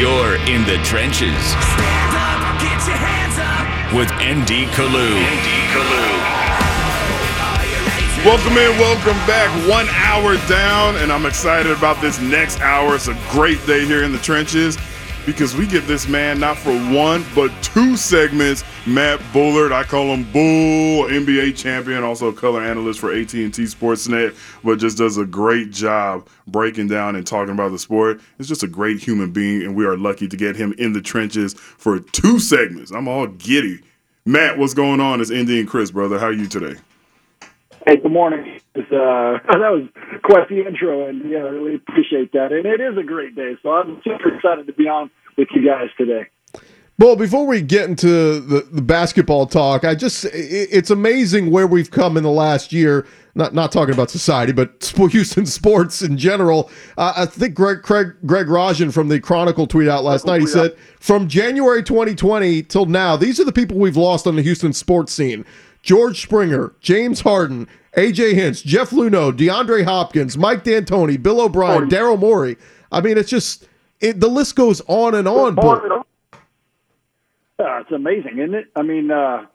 You're in the trenches. Stand up, get your hands up. With ND Kalu. Welcome in, welcome back. 1 hour down, and I'm excited about this next hour. It's a great day here in the trenches because we get this man not for one, but two segments. Matt Bullard, I call him Bull, NBA champion, also color analyst for AT&T Sportsnet, but just does a great job breaking down and talking about the sport. He's just a great human being, and we are lucky to get him in the trenches for two segments. I'm all giddy. Matt, what's going on? It's Indy and Chris, brother. How are you today? Hey, good morning. That was quite the intro, and yeah, I really appreciate that. And it is a great day, so I'm super excited to be on with you guys today. Well, before we get into the basketball talk, it's amazing where we've come in the last year. Not talking about society, but Houston sports in general. I think Greg Rajan from the Chronicle tweeted out last night. He said, from January 2020 till now, these are the people we've lost on the Houston sports scene. George Springer, James Harden, A.J. Hinch, Jeff Luhnow, DeAndre Hopkins, Mike D'Antoni, Bill O'Brien, Daryl Morey. I mean, it's just the list goes on and on. It's amazing, isn't it? I mean,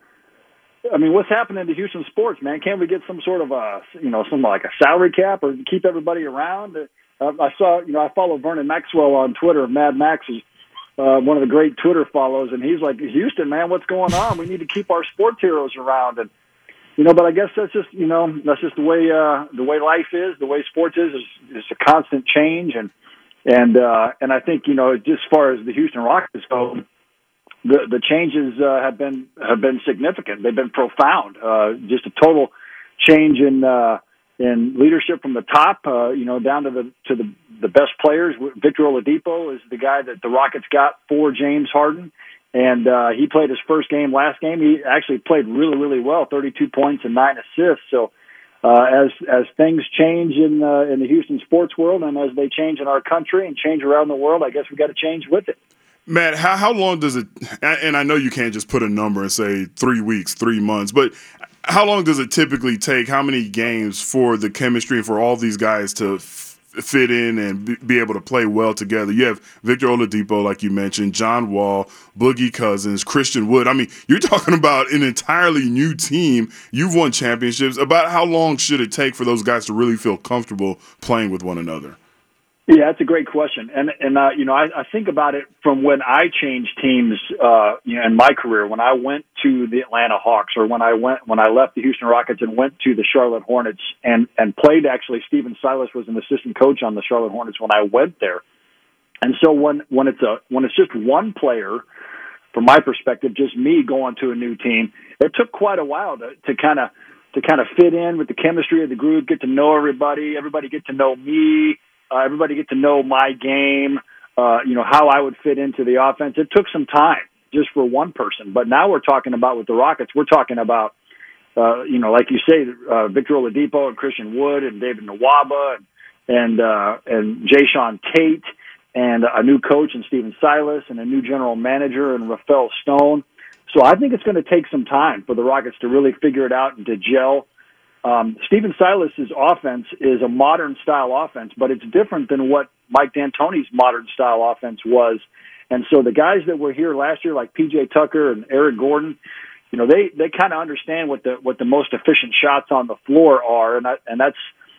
what's happening to Houston sports, man? Can't we get some sort of some like a salary cap or keep everybody around? I saw, I follow Vernon Maxwell on Twitter. Mad Max is one of the great Twitter follows, and he's like, Houston, man, what's going on? We need to keep our sports heroes around, and but I guess that's just the way life is, the way sports is a constant change, and I think just as far as the Houston Rockets go. The changes have been significant. They've been profound. Just a total change in leadership from the top, down to the best players. Victor Oladipo is the guy that the Rockets got for James Harden, and he played his first game last game. He actually played really, really well, 32 points and 9 assists. So as things change in the Houston sports world, and as they change in our country and change around the world, I guess we got to change with it. Matt, how long does it, and I know you can't just put a number and say 3 weeks, 3 months, but how long does it typically take, how many games for the chemistry and for all these guys to fit in and be able to play well together? You have Victor Oladipo, like you mentioned, John Wall, Boogie Cousins, Christian Wood. I mean, you're talking about an entirely new team. You've won championships. About how long should it take for those guys to really feel comfortable playing with one another? Yeah, that's a great question, and I think about it from when I changed teams, in my career. When I went to the Atlanta Hawks, or when I left the Houston Rockets and went to the Charlotte Hornets, and played. Actually, Stephen Silas was an assistant coach on the Charlotte Hornets when I went there, and so when it's just one player, from my perspective, just me going to a new team, it took quite a while to kind of fit in with the chemistry of the group, get to know everybody get to know me. Everybody get to know my game, how I would fit into the offense. It took some time just for one person. But now we're talking about with the Rockets, we're talking about, like you say, Victor Oladipo and Christian Wood and David Nwaba and Jayshawn Tate and a new coach in Stephen Silas and a new general manager in Rafael Stone. So I think it's going to take some time for the Rockets to really figure it out and to gel. Stephen Silas's offense is a modern style offense, but it's different than what Mike D'Antoni's modern style offense was. And so the guys that were here last year, like PJ Tucker and Eric Gordon, they kind of understand what the most efficient shots on the floor are, and that's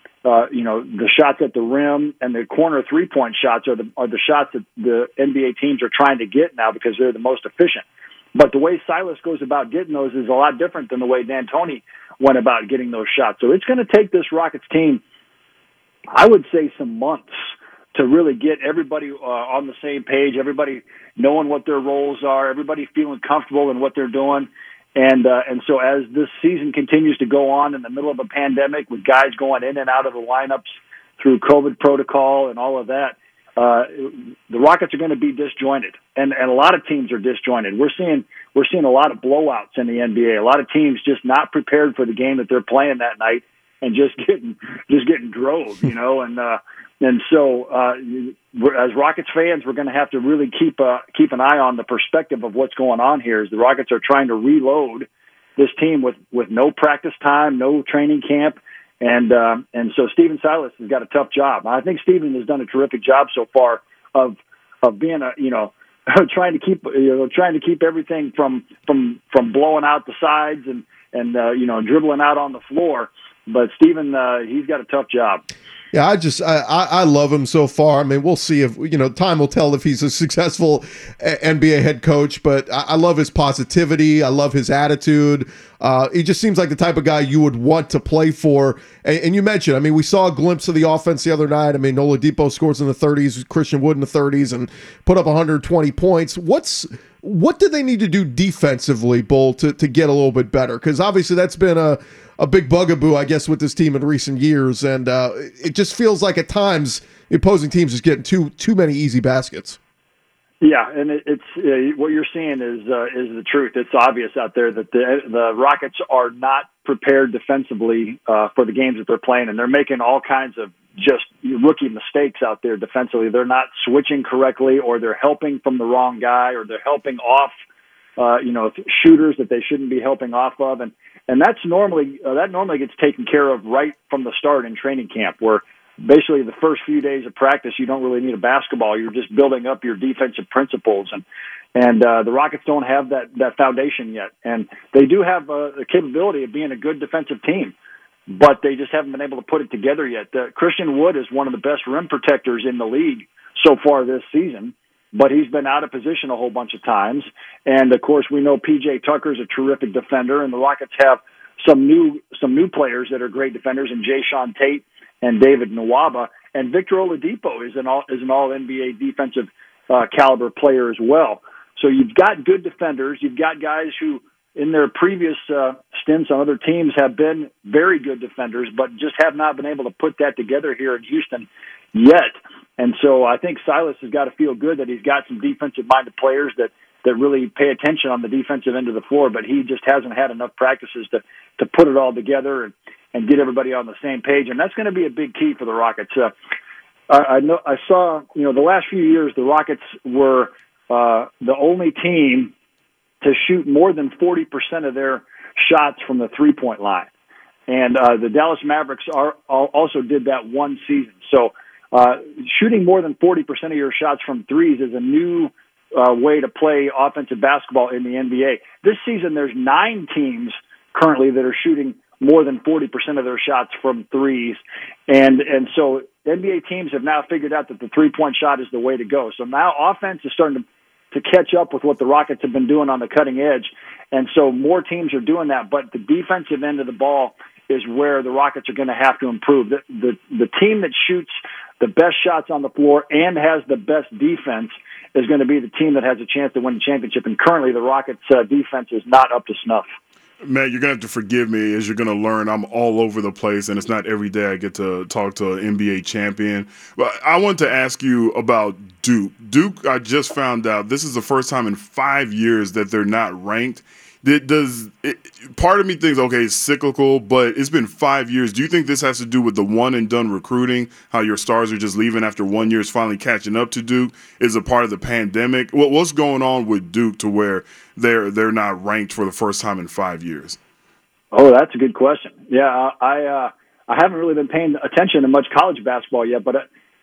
the shots at the rim and the corner 3-point shots are the shots that the NBA teams are trying to get now because they're the most efficient. But the way Silas goes about getting those is a lot different than the way D'Antoni went about getting those shots. So it's going to take this Rockets team, I would say, some months to really get everybody on the same page, everybody knowing what their roles are, everybody feeling comfortable in what they're doing. And so as this season continues to go on in the middle of a pandemic with guys going in and out of the lineups through COVID protocol and all of that, the Rockets are going to be disjointed, and a lot of teams are disjointed. We're seeing a lot of blowouts in the NBA. A lot of teams just not prepared for the game that they're playing that night, and just getting drove, And so as Rockets fans, we're going to have to really keep an eye on the perspective of what's going on here. As the Rockets are trying to reload this team with no practice time, no training camp. And so Stephen Silas has got a tough job. I think Stephen has done a terrific job so far of being trying to keep everything from blowing out the sides and dribbling out on the floor. But Stephen, he's got a tough job. Yeah, I love him so far. I mean, we'll see if, time will tell if he's a successful NBA head coach, but I love his positivity. I love his attitude. He just seems like the type of guy you would want to play for. And you mentioned, I mean, we saw a glimpse of the offense the other night. I mean, Oladipo scores in the 30s, Christian Wood in the 30s, and put up 120 points. What do they need to do defensively, Bull, to get a little bit better? Because obviously that's been a big bugaboo, I guess, with this team in recent years, and it just feels like at times the opposing teams is getting too many easy baskets. Yeah, and it's what you're seeing is the truth. It's obvious out there that the Rockets are not prepared defensively for the games that they're playing, and they're making all kinds of just rookie mistakes out there defensively. They're not switching correctly, or they're helping from the wrong guy, or they're helping off shooters that they shouldn't be helping off of, and that's normally gets taken care of right from the start in training camp, where basically the first few days of practice you don't really need a basketball. You're just building up your defensive principles, and the Rockets don't have that foundation yet, and they do have the capability of being a good defensive team, but they just haven't been able to put it together yet. Christian Wood is one of the best rim protectors in the league so far this season, but he's been out of position a whole bunch of times. And of course, we know PJ Tucker's a terrific defender, and the Rockets have some new players that are great defenders, in Jayshawn Tate and David Nwaba, and Victor Oladipo is an all NBA defensive caliber player as well. So you've got good defenders. You've got guys who, in their previous stints on other teams, have been very good defenders, but just have not been able to put that together here in Houston yet. And so I think Silas has got to feel good that he's got some defensive-minded players that really pay attention on the defensive end of the floor, but he just hasn't had enough practices to put it all together and get everybody on the same page. And that's going to be a big key for the Rockets. I saw, the last few years, the Rockets were the only team to shoot more than 40% of their shots from the three-point line. And the Dallas Mavericks also did that one season. So shooting more than 40% of your shots from threes is a new way to play offensive basketball in the NBA. This season, there's 9 teams currently that are shooting more than 40% of their shots from threes. And so NBA teams have now figured out that the three-point shot is the way to go. So now offense is starting to catch up with what the Rockets have been doing on the cutting edge. And so more teams are doing that, but the defensive end of the ball is where the Rockets are going to have to improve. The team that shoots the best shots on the floor and has the best defense is going to be the team that has a chance to win the championship. And currently the Rockets' defense is not up to snuff. Matt, you're going to have to forgive me as you're going to learn I'm all over the place, and it's not every day I get to talk to an NBA champion. But I want to ask you about Duke. Duke, I just found out this is the first time in 5 years that they're not ranked. Part of me thinks, okay, it's cyclical, but it's been 5 years. Do you think this has to do with the one-and-done recruiting, how your stars are just leaving after 1 year is finally catching up to Duke? Is it part of the pandemic? What's going on with Duke to where they're not ranked for the first time in 5 years? Oh, that's a good question. Yeah, I haven't really been paying attention to much college basketball yet, but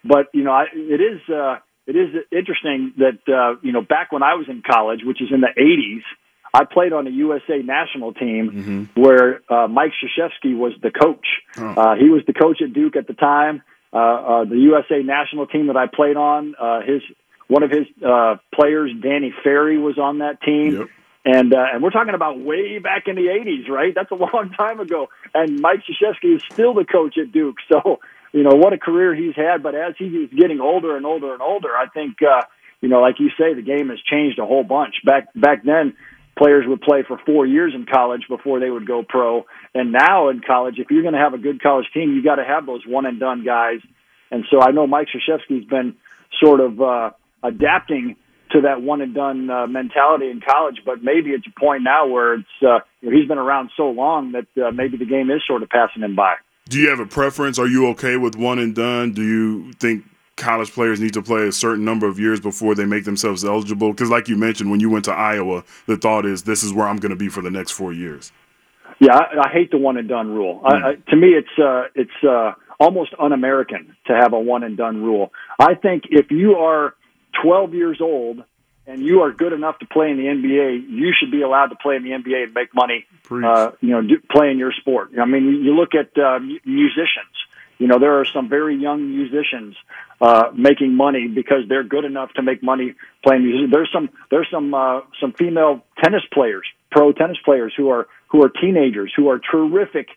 it is interesting that back when I was in college, which is in the 80s, I played on a USA national team where Mike Krzyzewski was the coach. He was the coach at Duke at the time. The USA national team that I played on, one of his players, Danny Ferry, was on that team. Yep. And we're talking about way back in the 80s, right? That's a long time ago. And Mike Krzyzewski is still the coach at Duke. So, what a career he's had. But as he's getting older and older and older, I think, like you say, the game has changed a whole bunch. Back then, players would play for 4 years in college before they would go pro. And now in college, if you're going to have a good college team, you got to have those one-and-done guys. And so I know Mike Krzyzewski's been sort of adapting to that one-and-done mentality in college, but maybe it's a point now where it's he's been around so long that maybe the game is sort of passing him by. Do you have a preference? Are you okay with one-and-done? Do you think college players need to play a certain number of years before they make themselves eligible? Because like you mentioned, when you went to Iowa, the thought is this is where I'm going to be for the next 4 years. Yeah, I hate the one-and-done rule. To me, it's almost un-American to have a one-and-done rule. I think if you are 12 years old and you are good enough to play in the NBA, you should be allowed to play in the NBA and make money, playing your sport. I mean, you look at musicians. You know, there are some very young musicians making money because they're good enough to make money playing music. There's some female tennis players, pro tennis players who are teenagers who are terrific.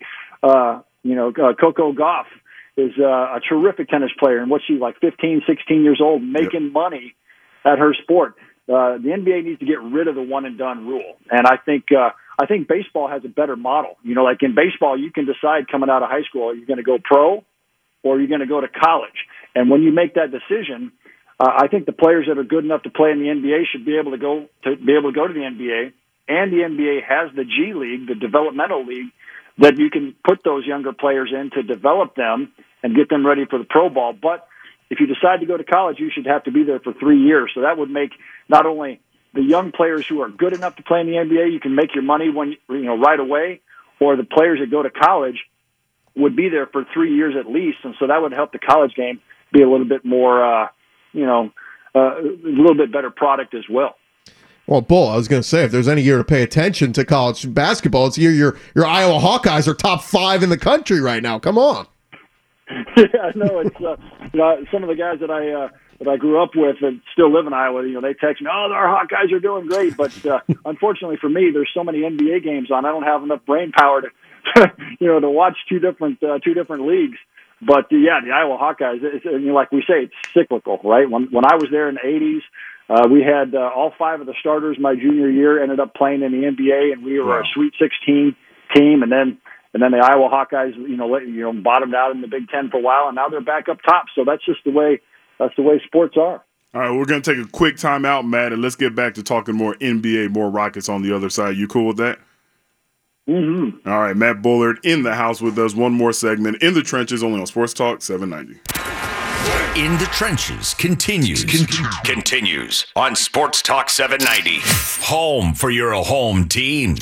Coco Gauff is a terrific tennis player, and what's she, like 15, 16 years old, making money at her sport. The NBA needs to get rid of the one and done rule, and I think baseball has a better model. You know, like in baseball, you can decide coming out of high school, are you going to go pro or are you going to go to college? And when you make that decision, I think the players that are good enough to play in the NBA should be able to go to the NBA. And the NBA has the G League, the developmental league, that you can put those younger players in to develop them and get them ready for the pro ball. But if you decide to go to college, you should have to be there for 3 years. So that would make not only the young players who are good enough to play in the NBA, you can make your money right away, or the players that go to college would be there for 3 years at least. And so that would help the college game be a little bit more, a little bit better product as well. Well, Bull, I was going to say, if there's any year to pay attention to college basketball, it's the year your Iowa Hawkeyes are top 5 in the country right now. Come on. Yeah, no, it's some of the guys that I grew up with and still live in Iowa. You know, they text me, "Oh, our Hawkeyes are doing great," but unfortunately for me, there's so many NBA games on. I don't have enough brain power to to watch two different leagues. But the Iowa Hawkeyes, like we say, it's cyclical, right? When I was there in the '80s, we had all 5 of the starters my junior year ended up playing in the NBA, and we were a Sweet 16 team, and then the Iowa Hawkeyes, bottomed out in the Big Ten for a while, and now they're back up top. So that's just the way sports are. All right, we're going to take a quick timeout, Matt, and let's get back to talking more NBA, more Rockets on the other side. You cool with that? Mm-hmm. All right, Matt Bullard in the house with us. One more segment, In the Trenches, only on Sports Talk 790. In the Trenches continues on Sports Talk 790. Home for your home teams.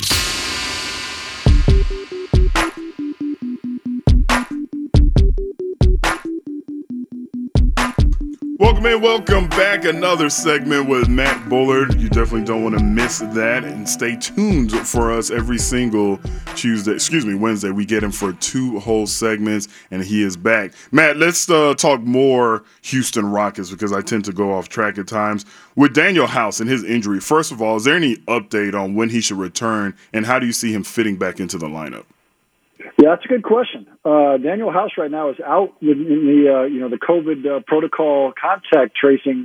Welcome back. Another segment with Matt Bullard. You definitely don't want to miss that. And stay tuned for us every single Wednesday. We get him for 2 whole segments, and he is back. Matt, let's talk more Houston Rockets because I tend to go off track at times. With Daniel House and his injury, first of all, is there any update on when he should return, and how do you see him fitting back into the lineup? Yeah, that's a good question. Daniel House right now is out in the COVID protocol, contact tracing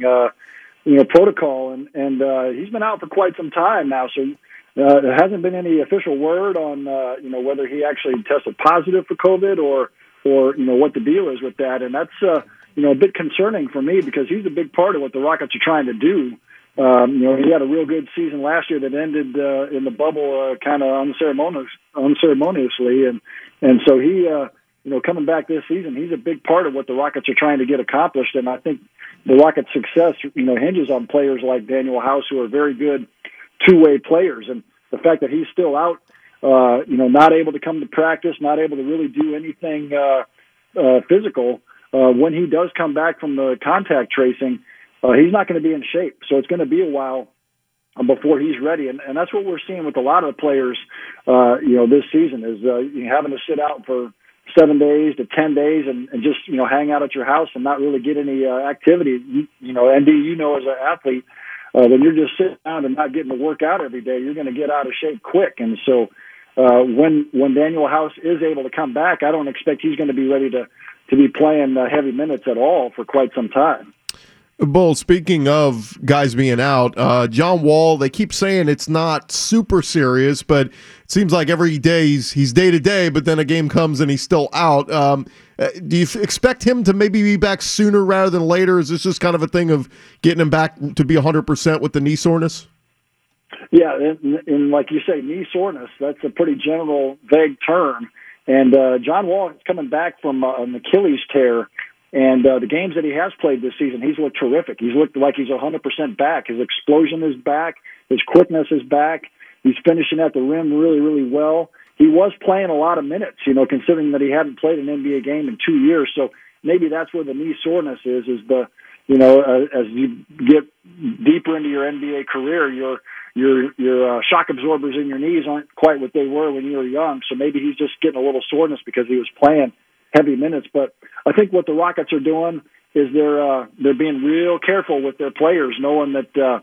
protocol, and he's been out for quite some time now. So there hasn't been any official word on whether he actually tested positive for COVID or what the deal is with that, and that's a bit concerning for me because he's a big part of what the Rockets are trying to do. He had a real good season last year that ended in the bubble kind of unceremoniously, and so he coming back this season, he's a big part of what the Rockets are trying to get accomplished, and I think the Rockets' success hinges on players like Daniel House, who are very good two-way players, and the fact that he's still out, not able to come to practice, not able to really do anything physical. When he does come back from the contact tracing, he's not going to be in shape. So it's going to be a while before he's ready. And that's what we're seeing with a lot of the players, this season is having to sit out for 7 days to 10 days and just, hang out at your house and not really get any activity. ND, as an athlete, when you're just sitting down and not getting to work out every day, you're going to get out of shape quick. And so when Daniel House is able to come back, I don't expect he's going to be ready to be playing heavy minutes at all for quite some time. Bull, speaking of guys being out, John Wall, they keep saying it's not super serious, but it seems like every day he's day to day, but then a game comes and he's still out. Do you expect him to maybe be back sooner rather than later? Is this just kind of a thing of getting him back to be 100% with the knee soreness? Yeah, and like you say, knee soreness, that's a pretty general, vague term. And John Wall is coming back from an Achilles tear. And the games that he has played this season, he's looked terrific. He's looked like he's 100% back. His explosion is back. His quickness is back. He's finishing at the rim really, really well. He was playing a lot of minutes, considering that he hadn't played an NBA game in 2 years. So maybe that's where the knee soreness is the as you get deeper into your NBA career, your shock absorbers in your knees aren't quite what they were when you were young. So maybe he's just getting a little soreness because he was playing heavy minutes. But I think what the Rockets are doing is they're being real careful with their players, knowing that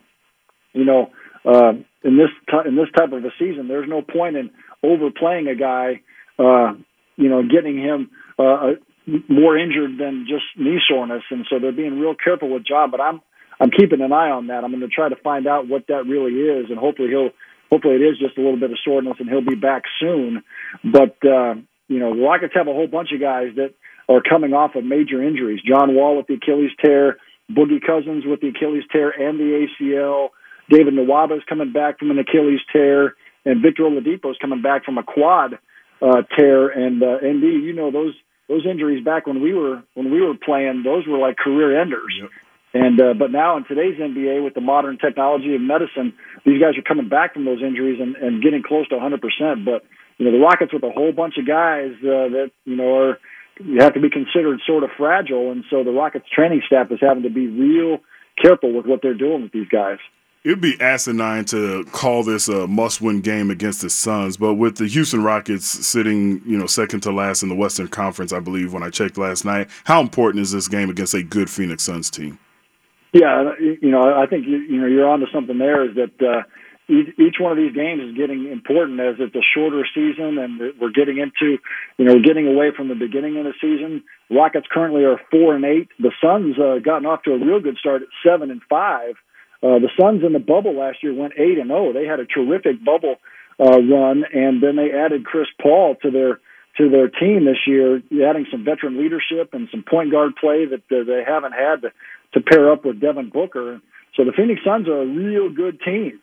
in this type of a season, there's no point in overplaying a guy, getting him more injured than just knee soreness. And so they're being real careful with Ja, but I'm keeping an eye on that. I'm going to try to find out what that really is, and hopefully it is just a little bit of soreness and he'll be back soon. But the Rockets have a whole bunch of guys that are coming off of major injuries. John Wall with the Achilles tear, Boogie Cousins with the Achilles tear and the ACL, David Nwaba is coming back from an Achilles tear, and Victor Oladipo is coming back from a quad tear. And ND, those injuries back when we were playing, those were like career enders. Yep. And but now in today's NBA, with the modern technology of medicine, these guys are coming back from those injuries and getting close to 100%. But the Rockets with a whole bunch of guys that have to be considered sort of fragile, and so the Rockets training staff is having to be real careful with what they're doing with these guys. It'd be asinine to call this a must-win game against the Suns, but with the Houston Rockets sitting, second to last in the Western Conference, I believe, when I checked last night, how important is this game against a good Phoenix Suns team? Yeah, I think you're onto something there. Is that each one of these games is getting important as it's a shorter season, and we're getting into, getting away from the beginning of the season. Rockets currently are 4-8. The Suns gotten off to a real good start at 7-5. The Suns in the bubble last year went 8-0. They had a terrific bubble run, and then they added Chris Paul to their team this year, adding some veteran leadership and some point guard play that they haven't had to pair up with Devin Booker. So the Phoenix Suns are a real good team,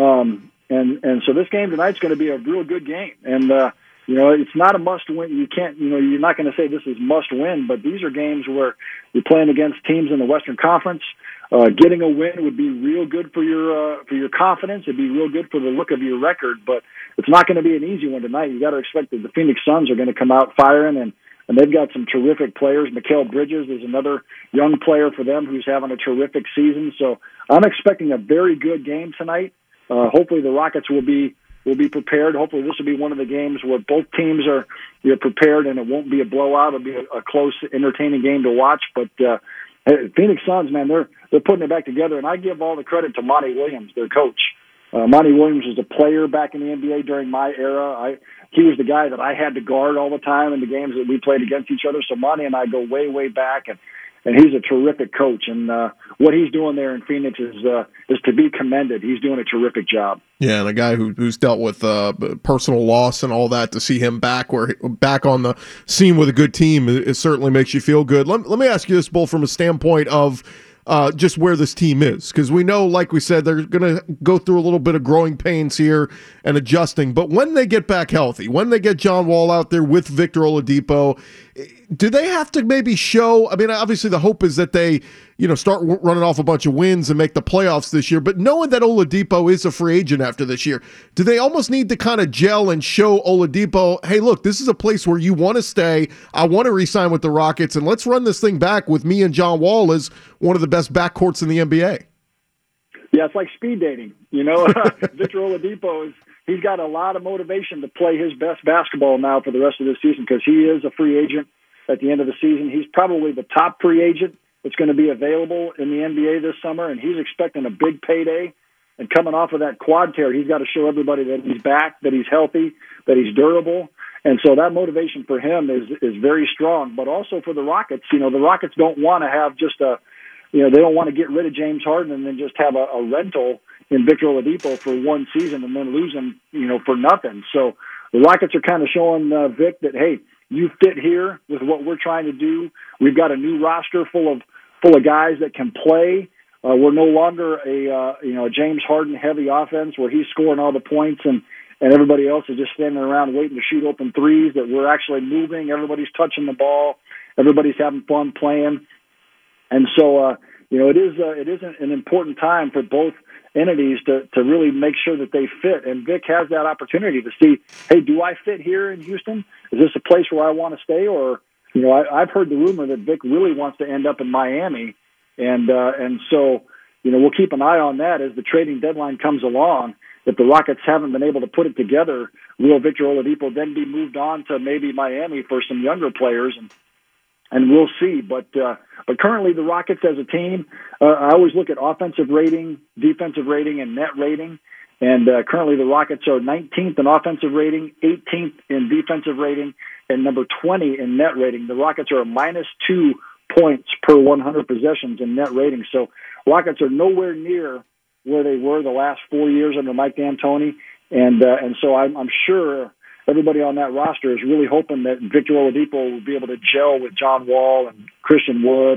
and so this game tonight's going to be a real good game. And it's not a must win. You can't, you're not going to say this is must win, but these are games where you're playing against teams in the Western Conference. Getting a win would be real good for your confidence. It'd be real good for the look of your record, but it's not going to be an easy one tonight. You got to expect that the Phoenix Suns are going to come out firing, and they've got some terrific players. Mikal Bridges is another young player for them who's having a terrific season. So I'm expecting a very good game tonight. Hopefully the Rockets will be prepared. Hopefully this will be one of the games where both teams are prepared, and it won't be a blowout. It'll be a close, entertaining game to watch. But Phoenix Suns, man, they're putting it back together, and I give all the credit to Monty Williams, their coach. Monty Williams was a player back in the NBA during my era. He was the guy that I had to guard all the time in the games that we played against each other. So Monty and I go way, way back, and he's a terrific coach. And what he's doing there in Phoenix is to be commended. He's doing a terrific job. Yeah, and a guy who's dealt with personal loss and all that, to see him back on the scene with a good team, it certainly makes you feel good. Let me ask you this, Bull, from a standpoint of just where this team is, because we know, like we said, they're going to go through a little bit of growing pains here and adjusting. But when they get back healthy, when they get John Wall out there with Victor Oladipo, do they have to maybe show? I mean, obviously the hope is that they, start running off a bunch of wins and make the playoffs this year. But knowing that Oladipo is a free agent after this year, do they almost need to kind of gel and show Oladipo, hey, look, this is a place where you want to stay. I want to re-sign with the Rockets, and let's run this thing back with me and John Wall as one of the best backcourts in the NBA. Yeah, it's like speed dating. Victor Oladipo he's got a lot of motivation to play his best basketball now for the rest of the season, because he is a free agent at the end of the season. He's probably the top free agent that's going to be available in the NBA this summer, and he's expecting a big payday. And coming off of that quad tear, he's got to show everybody that he's back, that he's healthy, that he's durable. And so that motivation for him is very strong. But also for the Rockets, the Rockets don't want to have just they don't want to get rid of James Harden and then just have a rental in Victor Oladipo for one season and then lose him, for nothing. So the Rockets are kind of showing Vic that, hey, you fit here with what we're trying to do. We've got a new roster full of guys that can play. We're no longer a James Harden heavy offense where he's scoring all the points and everybody else is just standing around waiting to shoot open threes. That we're actually moving. Everybody's touching the ball. Everybody's having fun playing. And so, it is an important time for both entities to really make sure that they fit. And Vic has that opportunity to see, hey, do I fit here in Houston? Is this a place where I want to stay? Or, I've heard the rumor that Vic really wants to end up in Miami. And so, we'll keep an eye on that as the trading deadline comes along. If the Rockets haven't been able to put it together, will Victor Oladipo then be moved on to maybe Miami for some younger players? And we'll see. But currently the Rockets as a team, I always look at offensive rating, defensive rating, and net rating. And currently the Rockets are 19th in offensive rating, 18th in defensive rating, and number 20 in net rating. The Rockets are a -2 points per 100 possessions in net rating. So Rockets are nowhere near where they were the last 4 years under Mike D'Antoni. And so I'm sure everybody on that roster is really hoping that Victor Oladipo will be able to gel with John Wall and Christian Wood,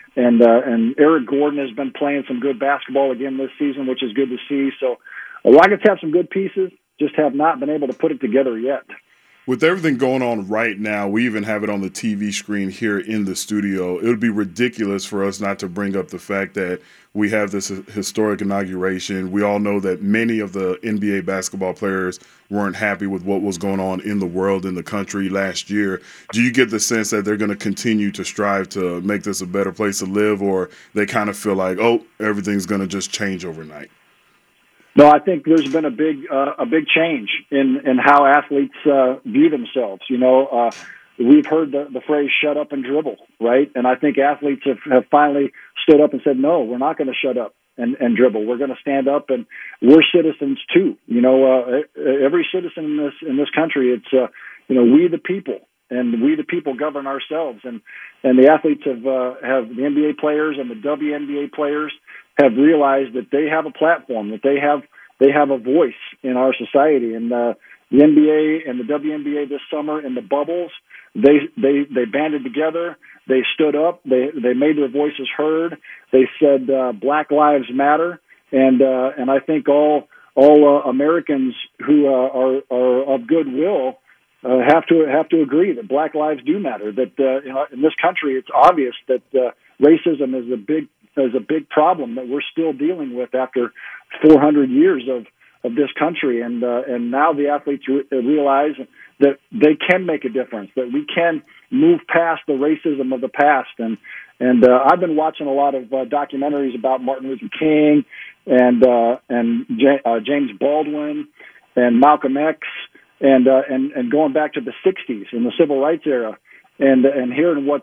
and Eric Gordon has been playing some good basketball again this season, which is good to see. So the Rockets have some good pieces, just have not been able to put it together yet. With everything going on right now, we even have it on the TV screen here in the studio. It would be ridiculous for us not to bring up the fact that we have this historic inauguration. We all know that many of the NBA basketball players weren't happy with what was going on in the world, in the country last year. Do you get the sense that they're going to continue to strive to make this a better place to live, or they kind of feel like, oh, everything's going to just change overnight? No, I think there's been a big change in how athletes view themselves. We've heard the phrase "shut up and dribble," right? And I think athletes have finally stood up and said, "No, we're not going to shut up and dribble. We're going to stand up, and we're citizens too." Every citizen in this country, it's we the people, and we the people govern ourselves. And the athletes have the NBA players and the WNBA players have realized that they have a platform, that they have a voice in our society. And the NBA and the WNBA this summer in the bubbles, they banded together, they stood up, they made their voices heard. They said Black Lives Matter, and I think all Americans who are of goodwill have to agree that Black lives do matter. That in this country, it's obvious that racism is a big problem that we're still dealing with after 400 years of this country, and now the athletes realize that they can make a difference, that we can move past the racism of the past. And I've been watching a lot of documentaries about Martin Luther King and James Baldwin and Malcolm X, and going back to the 60s in the civil rights era, and hearing what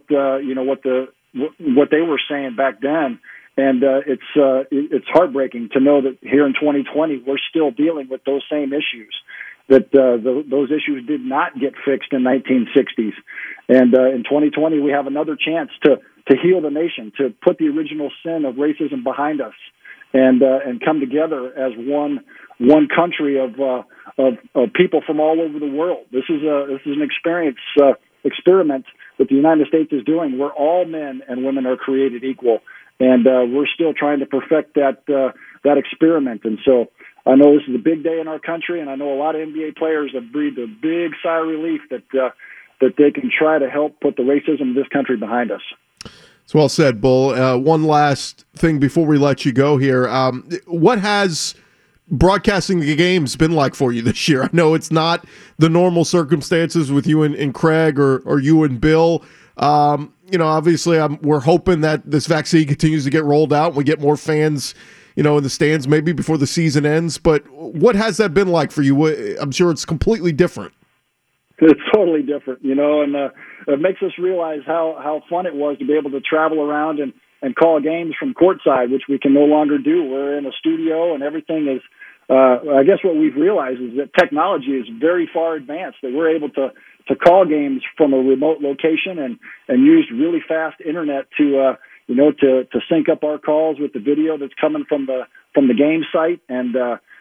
they were saying back then. And it's heartbreaking to know that here in 2020 we're still dealing with those same issues. That those issues did not get fixed in 1960s, and in 2020 we have another chance to heal the nation, to put the original sin of racism behind us, and come together as one country of people from all over the world. This is an experiment that the United States is doing, where all men and women are created equal. And we're still trying to perfect that experiment. And so I know this is a big day in our country, and I know a lot of NBA players have breathed a big sigh of relief that they can try to help put the racism of this country behind us. It's well said, Bull. One last thing before we let you go here. What has broadcasting the games been like for you this year? I know it's not the normal circumstances with you and Craig or you and Bill. Obviously we're hoping that this vaccine continues to get rolled out and we get more fans, in the stands maybe before the season ends. But what has that been like for you? I'm sure it's completely different. It's totally different, and it makes us realize how fun it was to be able to travel around and call games from courtside, which we can no longer do. We're in a studio and everything is, I guess what we've realized is that technology is very far advanced, that we're able to call games from a remote location and use really fast internet to sync up our calls with the video that's coming from the game site. And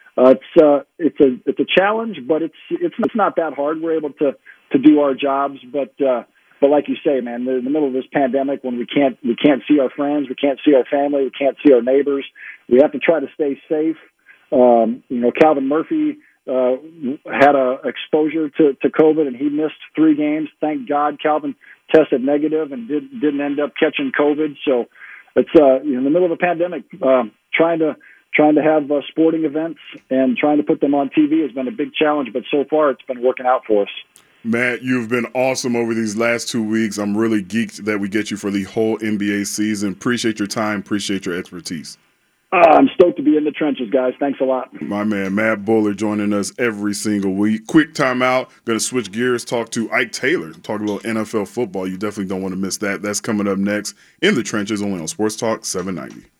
it's a challenge, but it's not that hard. We're able to do our jobs, but like you say, man, in the middle of this pandemic, when we can't see our friends, we can't see our family, we can't see our neighbors, we have to try to stay safe. Calvin Murphy had a exposure to COVID, and he missed 3 games. Thank God Calvin tested negative and didn't end up catching COVID. So it's in the middle of a pandemic, trying to have sporting events and trying to put them on TV has been a big challenge, but so far it's been working out for us. Matt, you've been awesome over these last 2 weeks. I'm really geeked that we get you for the whole NBA season. Appreciate your time. Appreciate your expertise. I'm stoked to be in the trenches, guys. Thanks a lot. My man, Matt Buller, joining us every single week. Quick timeout. Going to switch gears, talk to Ike Taylor, talk a little NFL football. You definitely don't want to miss that. That's coming up next in the trenches, only on Sports Talk 790.